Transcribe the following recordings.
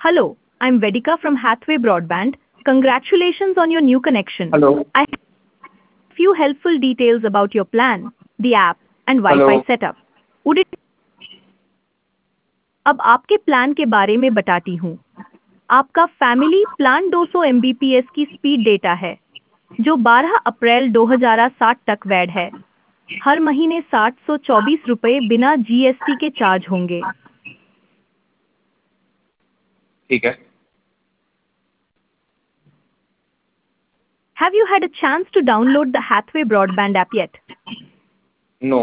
Hello, I'm Vedika from Hathway Broadband. Congratulations on your new connection. Hello. I have a few helpful details about your plan, the app, and Wi-Fi Hello. setup. Would it अब आपके plan के बारे में बताती हूँ। आपका family plan 200 Mbps की speed data है, जो 12 अप्रैल 2060 तक वैध है। हर महीने 724 रुपये बिना जीएसटी के चार्ज होंगे। ठीक है। Have you had a chance to download the Hathway Broadband app yet? No.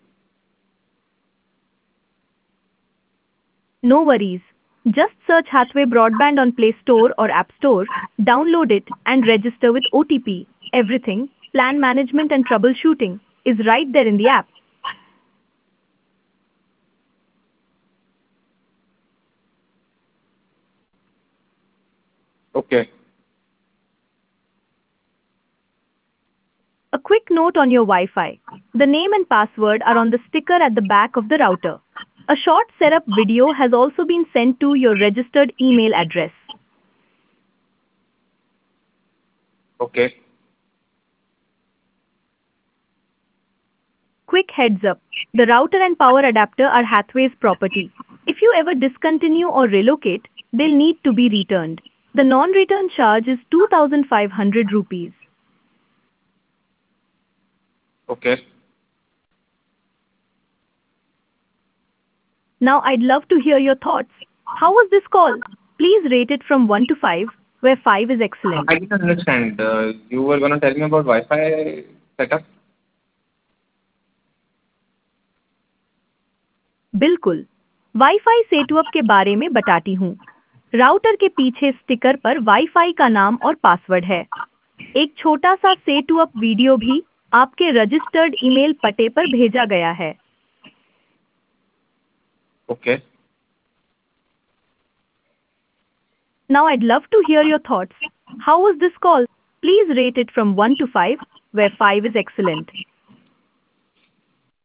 No worries. Just search Hathway Broadband on Play Store or App Store, download it, and register with OTP. Everything, plan management and troubleshooting, is right there in the app. Okay. A quick note on your Wi-Fi. The name and password are on the sticker at the back of the router. A short setup video has also been sent to your registered email address. Okay. Quick heads up. The router and power adapter are Hathway's property. If you ever discontinue or relocate, they'll need to be returned. The non-return charge is 2,500 rupees. Okay. Now I'd love to hear your thoughts. How was this call? Please rate it from 1 to 5, where 5 is excellent. I didn't understand. You were gonna tell me about Wi-Fi setup? बिल्कुल wifi setup के बारे में बताती हूँ। Router के पीछे sticker पर wifi का नाम और पासवर्ड है। एक छोटा सा सेटअप वीडियो भी आपके रजिस्टर्ड ईमेल पते पर भेजा गया है। Okay. Now I'd love to hear your thoughts. How was this call? Please rate it from 1 to 5, where 5 is excellent.